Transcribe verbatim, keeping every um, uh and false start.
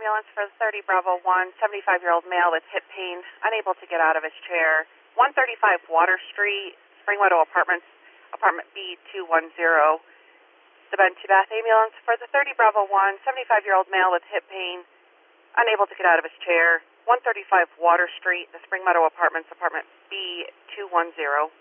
ambulance for the thirty Bravo one, seventy-five-year-old male with hip pain, unable to get out of his chair. one thirty-five Water Street, Spring Meadow Apartments, apartment B two one zero. The Ben Bath ambulance for the thirty Bravo one, seventy-five-year-old male with hip pain, unable to get out of his chair. one thirty-five Water Street, the Spring Meadow Apartments, apartment B two one zero.